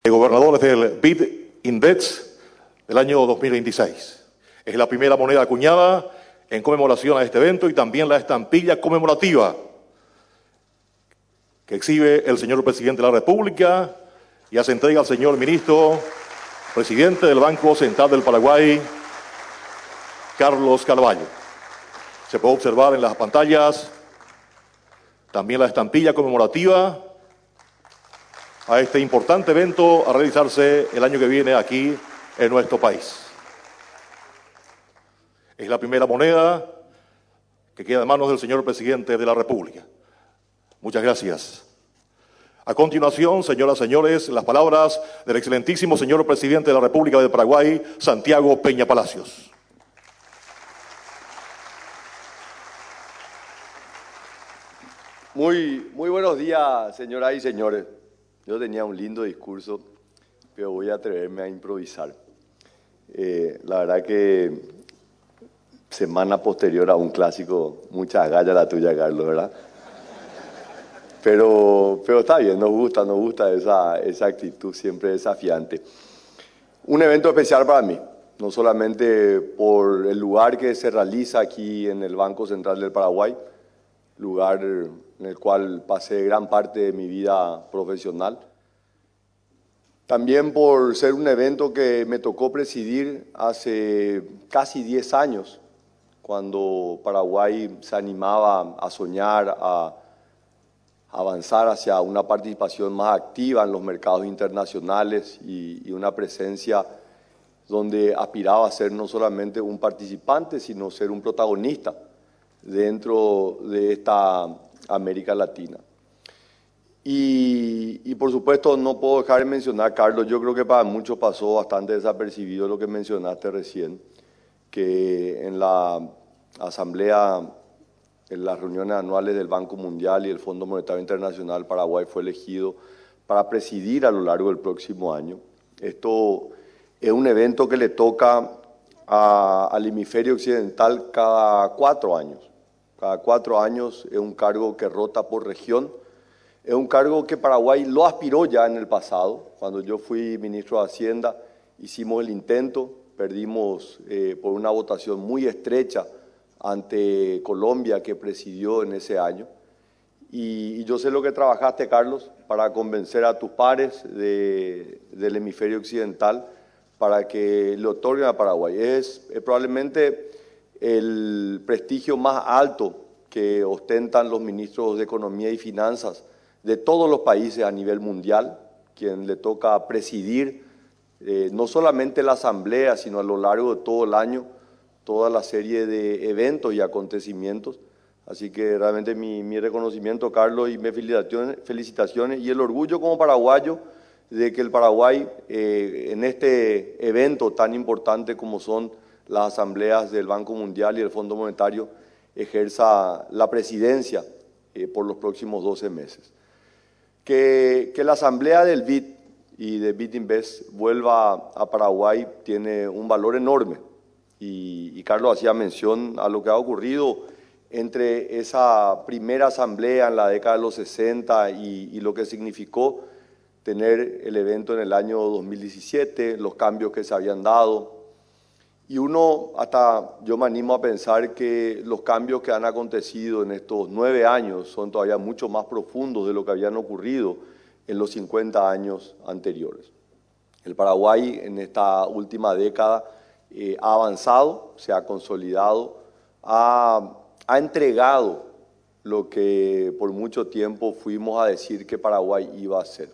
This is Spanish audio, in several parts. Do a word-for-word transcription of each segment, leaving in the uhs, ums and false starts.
de gobernadores del B I D Index del año dos mil veintiséis. Es la primera moneda acuñada en conmemoración a este evento y también la estampilla conmemorativa que exhibe el señor presidente de la República y hace entrega al señor ministro, presidente del Banco Central del Paraguay, Carlos Carvalho. Se puede observar en las pantallas también la estampilla conmemorativa a este importante evento a realizarse el año que viene aquí en nuestro país. Es la primera moneda que queda en manos del señor presidente de la República. Muchas gracias. A continuación, señoras y señores, las palabras del excelentísimo señor presidente de la República del Paraguay, Santiago Peña Palacios. Muy, muy buenos días, señoras y señores. Yo tenía un lindo discurso, pero voy a atreverme a improvisar. Eh, la verdad que semana posterior a un clásico, muchas gallas la tuya, Carlos, ¿verdad? Pero, pero está bien, nos gusta, nos gusta esa, esa actitud siempre desafiante. Un evento especial para mí, no solamente por el lugar que se realiza aquí en el Banco Central del Paraguay, lugar en el cual pasé gran parte de mi vida profesional. También por ser un evento que me tocó presidir hace casi diez años, cuando Paraguay se animaba a soñar, a avanzar hacia una participación más activa en los mercados internacionales y, y una presencia donde aspiraba a ser no solamente un participante, sino ser un protagonista dentro de esta América Latina. Y, y por supuesto no puedo dejar de mencionar, Carlos, yo creo que para muchos pasó bastante desapercibido lo que mencionaste recién, que en la asamblea, en las reuniones anuales del Banco Mundial y el Fondo Monetario Internacional, Paraguay fue elegido para presidir a lo largo del próximo año. Esto es un evento que le toca a, al hemisferio occidental cada cuatro años. Cada cuatro años es un cargo que rota por región. Es un cargo que Paraguay lo aspiró ya en el pasado. Cuando yo fui ministro de Hacienda, hicimos el intento, perdimos eh, por una votación muy estrecha ante Colombia, que presidió en ese año. Y, y yo sé lo que trabajaste, Carlos, para convencer a tus pares de, del hemisferio occidental para que le otorguen a Paraguay. Es, es probablemente el prestigio más alto que ostentan los ministros de Economía y Finanzas de todos los países a nivel mundial, quien le toca presidir eh, no solamente la asamblea, sino a lo largo de todo el año, toda la serie de eventos y acontecimientos. Así que realmente mi, mi reconocimiento, Carlos, y mis felicitaciones, felicitaciones y el orgullo como paraguayo de que el Paraguay eh, en este evento tan importante como son las asambleas del Banco Mundial y del Fondo Monetario ejerza la presidencia eh, por los próximos doce meses. Que, que la asamblea del B I D y de B I D Invest vuelva a Paraguay tiene un valor enorme. Y, y Carlos hacía mención a lo que ha ocurrido entre esa primera asamblea en la década de los sesenta y, y lo que significó tener el evento en el año dos mil diecisiete, los cambios que se habían dado. Y uno, hasta yo me animo a pensar que los cambios que han acontecido en estos nueve años son todavía mucho más profundos de lo que habían ocurrido en los cincuenta años anteriores. El Paraguay en esta última década Eh, ha avanzado, se ha consolidado, ha, ha entregado lo que por mucho tiempo fuimos a decir que Paraguay iba a hacer.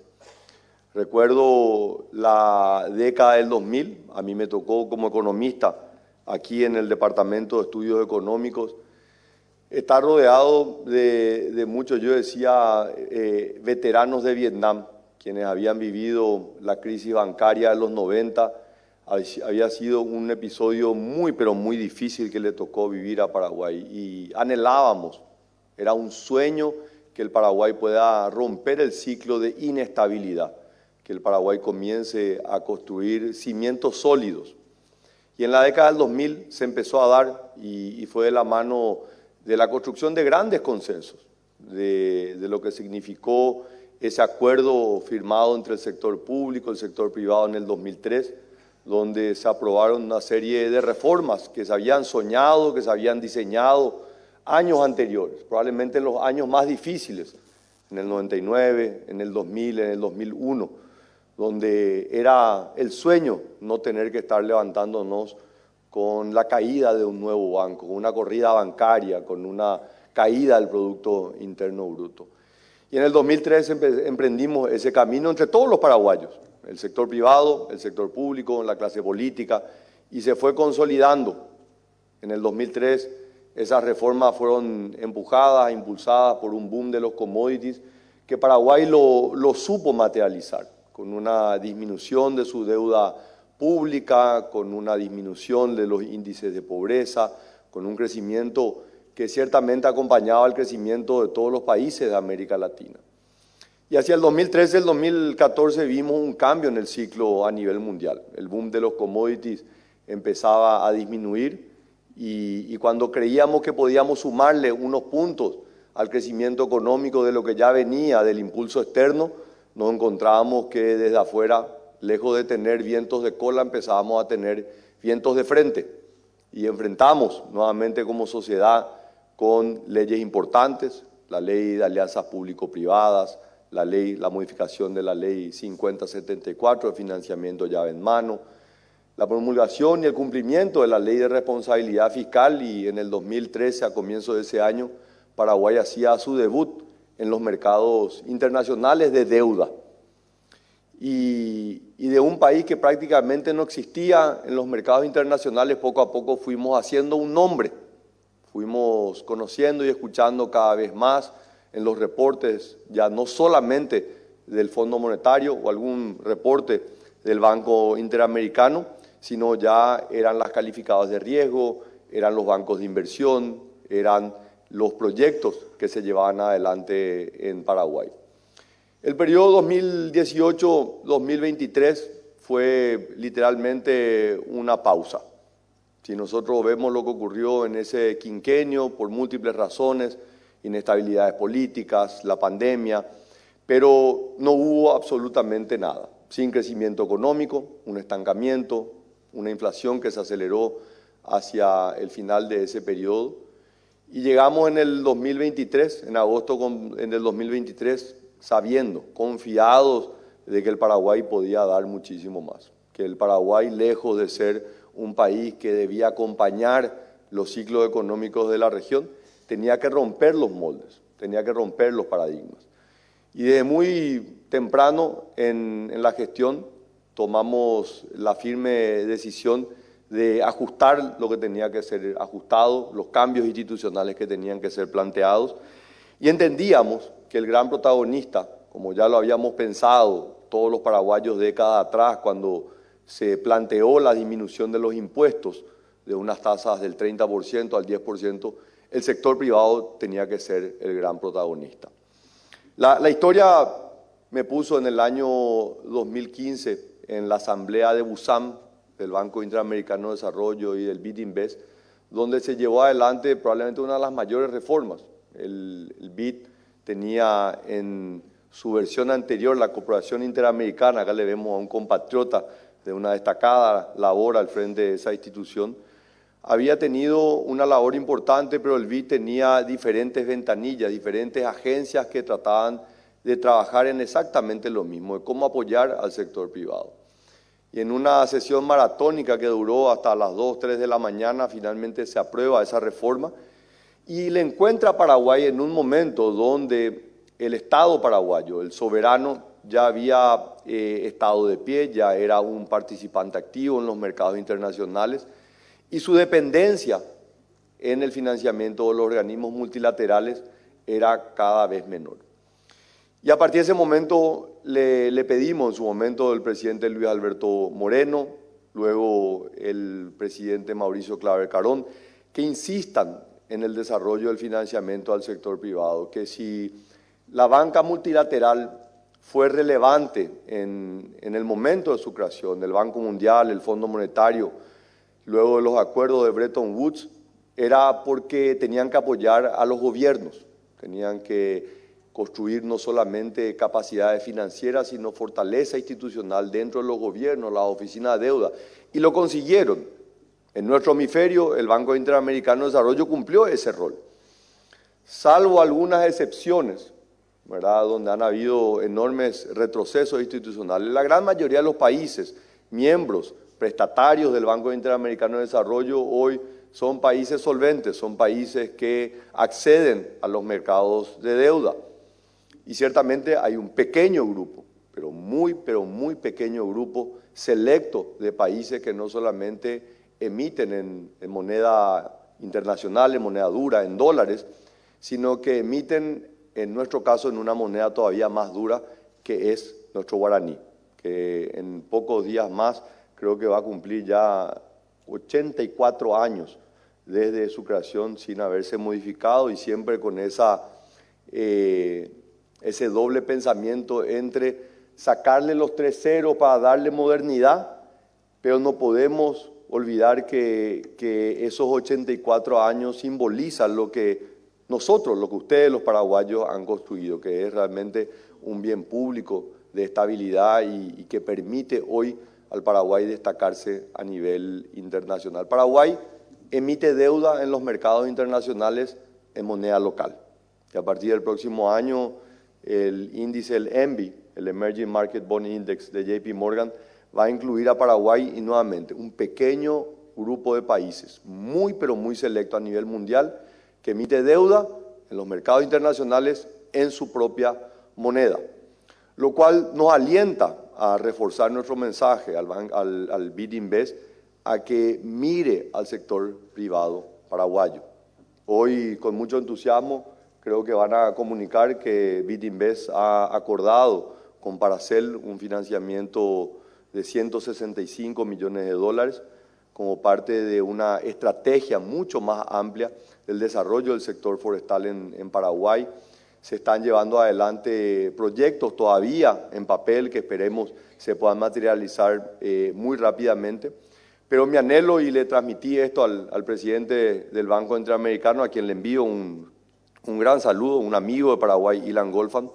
Recuerdo la década del dos mil, a mí me tocó como economista aquí en el Departamento de Estudios Económicos, estar rodeado de, de muchos, yo decía, eh, veteranos de Vietnam, quienes habían vivido la crisis bancaria de los noventa. Había sido un episodio muy, pero muy difícil que le tocó vivir a Paraguay y anhelábamos, era un sueño que el Paraguay pueda romper el ciclo de inestabilidad, que el Paraguay comience a construir cimientos sólidos. Y en la década del dos mil se empezó a dar y, y fue de la mano de la construcción de grandes consensos, de, de lo que significó ese acuerdo firmado entre el sector público y el sector privado en el dos mil tres, donde se aprobaron una serie de reformas que se habían soñado, que se habían diseñado años anteriores, probablemente en los años más difíciles, en el noventa y nueve, en el dos mil, en el dos mil uno, donde era el sueño no tener que estar levantándonos con la caída de un nuevo banco, con una corrida bancaria, con una caída del Producto Interno Bruto. Y en el dos mil tres emprendimos ese camino entre todos los paraguayos, el sector privado, el sector público, la clase política, y se fue consolidando. En el dos mil tres esas reformas fueron empujadas, impulsadas por un boom de los commodities que Paraguay lo, lo supo materializar, con una disminución de su deuda pública, con una disminución de los índices de pobreza, con un crecimiento que ciertamente acompañaba el crecimiento de todos los países de América Latina. Y hacia el dos mil trece, el dos mil catorce vimos un cambio en el ciclo a nivel mundial. El boom de los commodities empezaba a disminuir y, y cuando creíamos que podíamos sumarle unos puntos al crecimiento económico de lo que ya venía del impulso externo, nos encontrábamos que desde afuera, lejos de tener vientos de cola, empezábamos a tener vientos de frente y enfrentamos nuevamente como sociedad con leyes importantes, la ley de alianzas público-privadas, la ley, la modificación de la ley cincuenta setenta y cuatro de financiamiento llave en mano, la promulgación y el cumplimiento de la ley de responsabilidad fiscal, y en el dos mil trece, a comienzo de ese año, Paraguay hacía su debut en los mercados internacionales de deuda. Y, y de un país que prácticamente no existía en los mercados internacionales, poco a poco fuimos haciendo un nombre. Fuimos conociendo y escuchando cada vez más en los reportes, ya no solamente del Fondo Monetario o algún reporte del Banco Interamericano, sino ya eran las calificadoras de riesgo, eran los bancos de inversión, eran los proyectos que se llevaban adelante en Paraguay. El periodo dos mil dieciocho a dos mil veintitrés fue literalmente una pausa. Si nosotros vemos lo que ocurrió en ese quinquenio, por múltiples razones, inestabilidades políticas, la pandemia, pero no hubo absolutamente nada. Sin crecimiento económico, un estancamiento, una inflación que se aceleró hacia el final de ese periodo. Y llegamos en el dos mil veintitrés, en agosto en el dos mil veintitrés, sabiendo, confiados de que el Paraguay podía dar muchísimo más, que el Paraguay, lejos de ser un país que debía acompañar los ciclos económicos de la región, tenía que romper los moldes, tenía que romper los paradigmas. Y desde muy temprano en, en la gestión tomamos la firme decisión de ajustar lo que tenía que ser ajustado, los cambios institucionales que tenían que ser planteados, y entendíamos que el gran protagonista, como ya lo habíamos pensado todos los paraguayos décadas atrás, cuando se planteó la disminución de los impuestos de unas tasas del treinta por ciento al diez por ciento, el sector privado tenía que ser el gran protagonista. La, la historia me puso en el año dos mil quince en la asamblea de Busam, del Banco Interamericano de Desarrollo y del BID-Invest, donde se llevó adelante probablemente una de las mayores reformas. El, el B I D tenía en su versión anterior la Corporación Interamericana, acá le vemos a un compatriota de una destacada labor al frente de esa institución. Había tenido una labor importante, pero el B I D tenía diferentes ventanillas, diferentes agencias que trataban de trabajar en exactamente lo mismo, de cómo apoyar al sector privado. Y en una sesión maratónica que duró hasta las dos, tres de la mañana, finalmente se aprueba esa reforma y le encuentra a Paraguay en un momento donde el Estado paraguayo, el soberano, ya había eh, estado de pie, ya era un participante activo en los mercados internacionales y su dependencia en el financiamiento de los organismos multilaterales era cada vez menor. Y a partir de ese momento le, le pedimos en su momento el presidente Luis Alberto Moreno, luego el presidente Mauricio Claver Carón, que insistan en el desarrollo del financiamiento al sector privado, que si la banca multilateral fue relevante en, en el momento de su creación, el Banco Mundial, el Fondo Monetario, luego de los acuerdos de Bretton Woods, era porque tenían que apoyar a los gobiernos, tenían que construir no solamente capacidades financieras, sino fortaleza institucional dentro de los gobiernos, las oficinas de deuda. Y lo consiguieron. En nuestro hemisferio, el Banco Interamericano de Desarrollo cumplió ese rol. Salvo algunas excepciones, ¿verdad?, donde han habido enormes retrocesos institucionales, la gran mayoría de los países, miembros, prestatarios del Banco Interamericano de Desarrollo, hoy son países solventes, son países que acceden a los mercados de deuda. Y ciertamente hay un pequeño grupo, pero muy, pero muy pequeño grupo, selecto de países que no solamente emiten en, en moneda internacional, en moneda dura, en dólares, sino que emiten, en nuestro caso, en una moneda todavía más dura, que es nuestro guaraní, que en pocos días más creo que va a cumplir ya ochenta y cuatro años desde su creación sin haberse modificado y siempre con esa, eh, ese doble pensamiento entre sacarle los tres ceros para darle modernidad, pero no podemos olvidar que, que esos ochenta y cuatro años simbolizan lo que nosotros, lo que ustedes los paraguayos han construido, que es realmente un bien público de estabilidad y, y que permite hoy al Paraguay destacarse a nivel internacional. Paraguay emite deuda en los mercados internacionales en moneda local. Y a partir del próximo año, el índice, el E M B I, el Emerging Market Bond Index de J P Morgan, va a incluir a Paraguay y nuevamente un pequeño grupo de países, muy pero muy selecto a nivel mundial, que emite deuda en los mercados internacionales en su propia moneda, lo cual nos alienta a reforzar nuestro mensaje al, al, al BidInvest a que mire al sector privado paraguayo. Hoy, con mucho entusiasmo, creo que van a comunicar que BidInvest ha acordado con Paracel un financiamiento de ciento sesenta y cinco millones de dólares como parte de una estrategia mucho más amplia del desarrollo del sector forestal en, en Paraguay. Se están llevando adelante proyectos todavía en papel que esperemos se puedan materializar eh, muy rápidamente. Pero mi anhelo, y le transmití esto al, al presidente del Banco Interamericano, a quien le envío un, un gran saludo, un amigo de Paraguay, Ilan Golfan,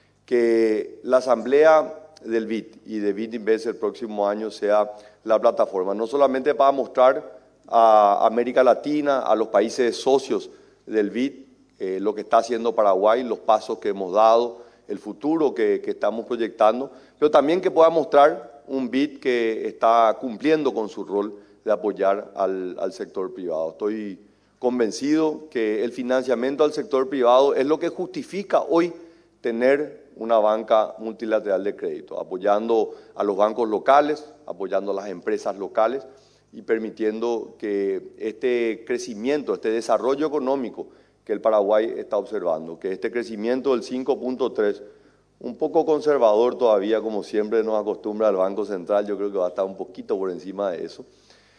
que la asamblea del B I D y de BidInvest el próximo año sea la plataforma, no solamente para mostrar a América Latina, a los países socios del B I D, eh, lo que está haciendo Paraguay, los pasos que hemos dado, el futuro que, que estamos proyectando, pero también que pueda mostrar un B I D que está cumpliendo con su rol de apoyar al, al sector privado. Estoy convencido que el financiamiento al sector privado es lo que justifica hoy tener una banca multilateral de crédito, apoyando a los bancos locales, apoyando a las empresas locales y permitiendo que este crecimiento, este desarrollo económico que el Paraguay está observando, que este crecimiento del cinco punto tres, un poco conservador todavía, como siempre nos acostumbra el Banco Central, yo creo que va a estar un poquito por encima de eso,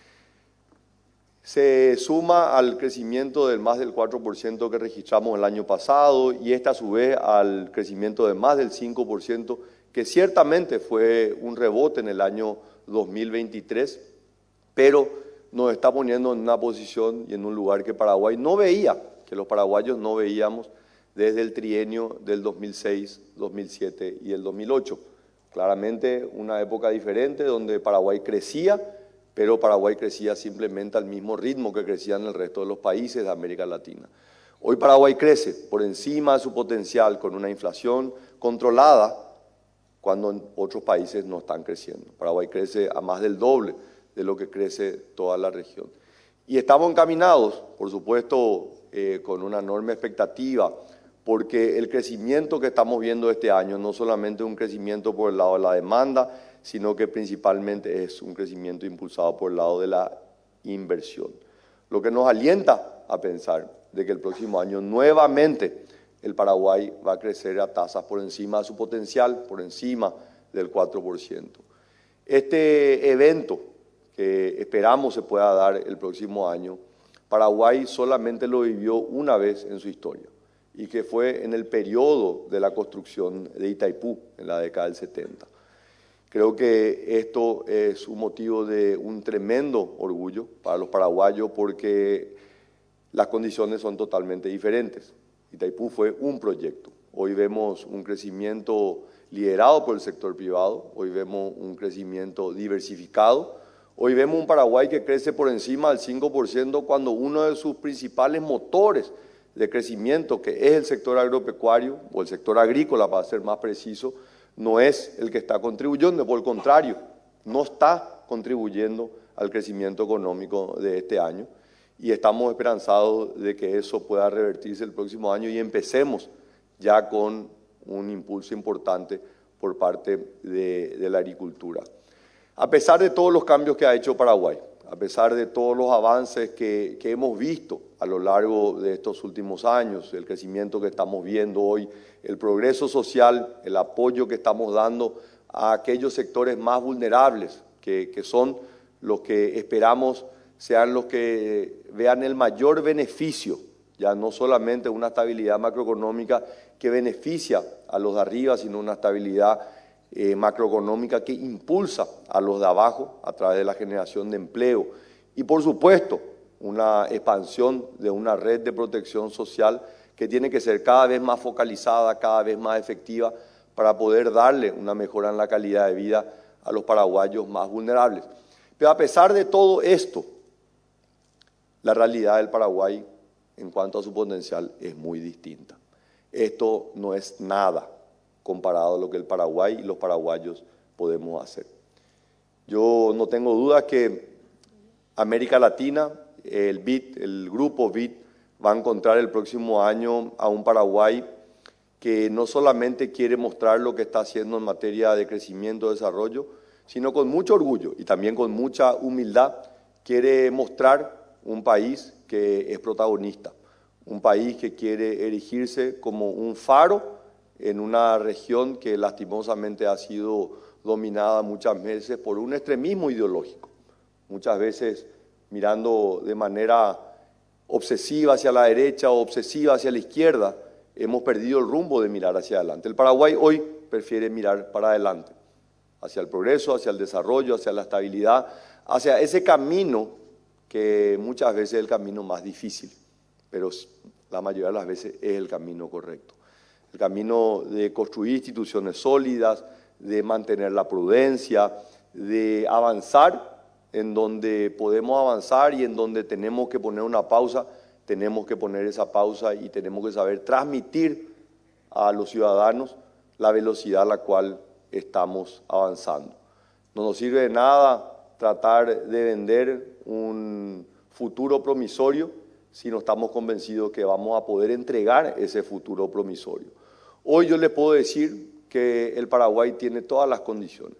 se suma al crecimiento del más del cuatro por ciento que registramos el año pasado y este a su vez al crecimiento de más del cinco por ciento que ciertamente fue un rebote en el año dos mil veintitrés, pero nos está poniendo en una posición y en un lugar que Paraguay no veía, que los paraguayos no veíamos desde el trienio del dos mil seis, dos mil siete y el dos mil ocho. Claramente una época diferente donde Paraguay crecía, pero Paraguay crecía simplemente al mismo ritmo que crecían el resto de los países de América Latina. Hoy Paraguay crece por encima de su potencial con una inflación controlada cuando en otros países no están creciendo. Paraguay crece a más del doble de lo que crece toda la región. Y estamos encaminados, por supuesto, eh, con una enorme expectativa, porque el crecimiento que estamos viendo este año no solamente es un crecimiento por el lado de la demanda, sino que principalmente es un crecimiento impulsado por el lado de la inversión. Lo que nos alienta a pensar de que el próximo año nuevamente el Paraguay va a crecer a tasas por encima de su potencial, por encima del cuatro por ciento. Este evento que esperamos se pueda dar el próximo año, Paraguay solamente lo vivió una vez en su historia, y que fue en el periodo de la construcción de Itaipú, en la década del setenta. Creo que esto es un motivo de un tremendo orgullo para los paraguayos porque las condiciones son totalmente diferentes. Itaipú fue un proyecto, Hoy vemos un crecimiento liderado por el sector privado, hoy vemos un crecimiento diversificado, hoy vemos un Paraguay que crece por encima del cinco por ciento cuando uno de sus principales motores de crecimiento, que es el sector agropecuario o el sector agrícola, para ser más preciso, no es el que está contribuyendo, por el contrario, no está contribuyendo al crecimiento económico de este año y estamos esperanzados de que eso pueda revertirse el próximo año y empecemos ya con un impulso importante por parte de, de la agricultura. A pesar de todos los cambios que ha hecho Paraguay, a pesar de todos los avances que, que hemos visto a lo largo de estos últimos años, el crecimiento que estamos viendo hoy, el progreso social, el apoyo que estamos dando a aquellos sectores más vulnerables, que, que son los que esperamos sean los que vean el mayor beneficio, ya no solamente una estabilidad macroeconómica que beneficia a los de arriba, sino una estabilidad eh, macroeconómica que impulsa a los de abajo a través de la generación de empleo y, por supuesto, una expansión de una red de protección social que tiene que ser cada vez más focalizada, cada vez más efectiva para poder darle una mejora en la calidad de vida a los paraguayos más vulnerables. Pero a pesar de todo esto, la realidad del Paraguay en cuanto a su potencial es muy distinta. Esto no es nada comparado a lo que el Paraguay y los paraguayos podemos hacer. Yo no tengo duda que América Latina, el B I D, el grupo B I D, va a encontrar el próximo año a un Paraguay que no solamente quiere mostrar lo que está haciendo en materia de crecimiento y desarrollo, sino con mucho orgullo y también con mucha humildad quiere mostrar un país que es protagonista, un país que quiere erigirse como un faro en una región que lastimosamente ha sido dominada muchas veces por un extremismo ideológico, muchas veces mirando de manera obsesiva hacia la derecha o obsesiva hacia la izquierda, hemos perdido el rumbo de mirar hacia adelante. El Paraguay hoy prefiere mirar para adelante, hacia el progreso, hacia el desarrollo, hacia la estabilidad, hacia ese camino que muchas veces es el camino más difícil, pero la mayoría de las veces es el camino correcto. El camino de construir instituciones sólidas, de mantener la prudencia, de avanzar en donde podemos avanzar y en donde tenemos que poner una pausa, tenemos que poner esa pausa y tenemos que saber transmitir a los ciudadanos la velocidad a la cual estamos avanzando. No nos sirve de nada tratar de vender un futuro promisorio si no estamos convencidos que vamos a poder entregar ese futuro promisorio. Hoy yo les puedo decir que el Paraguay tiene todas las condiciones,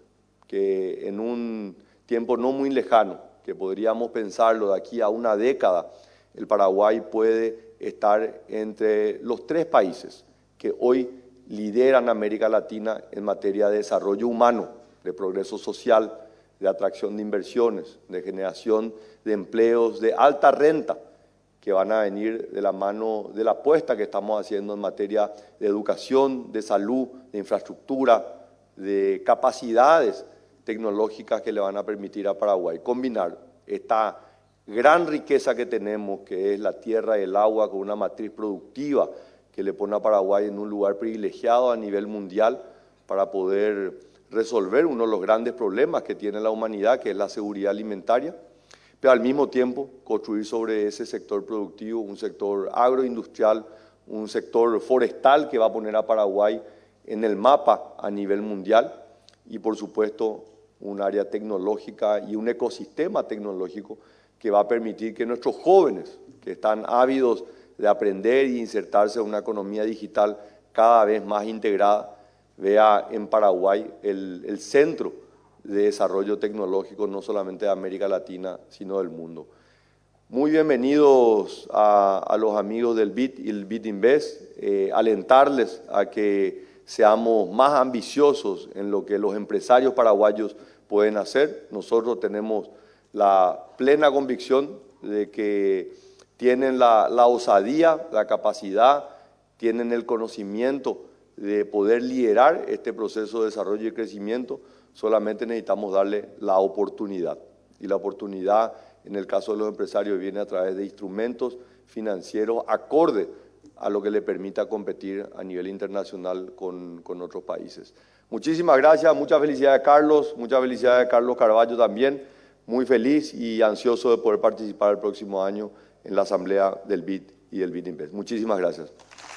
que en un tiempo no muy lejano, que podríamos pensarlo de aquí a una década, el Paraguay puede estar entre los tres países que hoy lideran América Latina en materia de desarrollo humano, de progreso social, de atracción de inversiones, de generación de empleos de alta renta que van a venir de la mano de la apuesta que estamos haciendo en materia de educación, de salud, de infraestructura, de capacidades tecnológicas que le van a permitir a Paraguay combinar esta gran riqueza que tenemos, que es la tierra y el agua, con una matriz productiva que le pone a Paraguay en un lugar privilegiado a nivel mundial para poder resolver uno de los grandes problemas que tiene la humanidad, que es la seguridad alimentaria, pero al mismo tiempo construir sobre ese sector productivo un sector agroindustrial, un sector forestal que va a poner a Paraguay en el mapa a nivel mundial y, por supuesto, un área tecnológica y un ecosistema tecnológico que va a permitir que nuestros jóvenes, que están ávidos de aprender y insertarse en una economía digital cada vez más integrada, vea en Paraguay el, el centro de desarrollo tecnológico no solamente de América Latina, sino del mundo. Muy bienvenidos a, a los amigos del B I D y el B I D Invest, eh, alentarles a que seamos más ambiciosos en lo que los empresarios paraguayos pueden hacer. Nosotros tenemos la plena convicción de que tienen la, la osadía, la capacidad, tienen el conocimiento de poder liderar este proceso de desarrollo y crecimiento. Solamente necesitamos darle la oportunidad. Y la oportunidad, en el caso de los empresarios, viene a través de instrumentos financieros acorde a lo que le permita competir a nivel internacional con, con otros países. Muchísimas gracias, muchas felicidades Carlos, muchas felicidades Carlos Carvalho también, muy feliz y ansioso de poder participar el próximo año en la asamblea del B I D y del B I D Invest. Muchísimas gracias.